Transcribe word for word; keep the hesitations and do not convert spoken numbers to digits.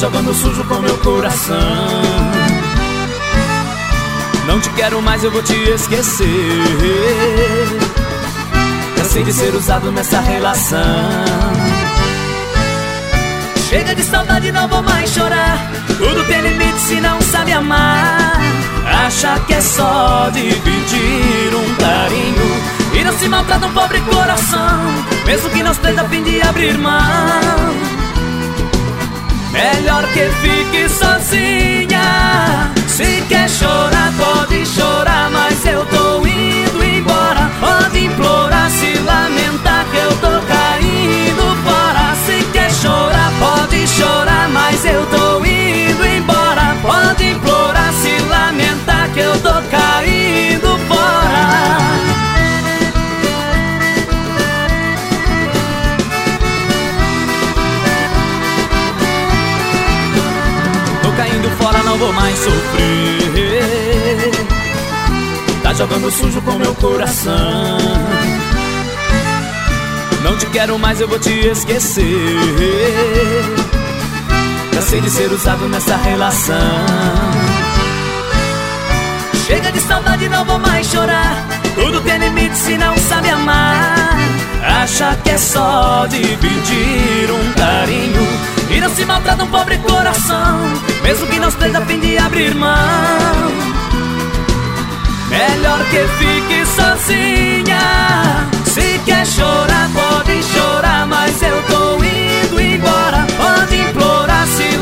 jogando sujo com meu coração. Não te quero mais, eu vou te esquecer. Cansei de ser usado nessa relação. Chega de saudade, não vou mais chorar. Tudo tem limite se não sabe amar. Acha que é só dividir um carinho e não se maltrata um pobre coração, mesmo que não esteja a fim de abrir mão. Melhor que fique sozinha. Se quer chorar, pode chorar, mas eu tô indo embora. Pode implorar, se lamentar que eu tô caindo fora. Se quer chorar, pode chorar, mas eu tô indo embora. Pode implorar, se lamentar que eu tô caindo fora. Tô caindo fora, não vou mais sofrer. Tá jogando sujo com meu coração. Não te quero mais, eu vou te esquecer. Cansei de ser usado nessa relação. Chega de saudade, não vou mais chorar. Tudo tem limite se não sabe amar. Acha que é só dividir um carinho e não se maltrata um pobre coração, mesmo que não esteja a fim de abrir mão. Melhor que fique sozinha. Se quer chorar, pode chorar, mas eu tô indo embora. Pode implorar, se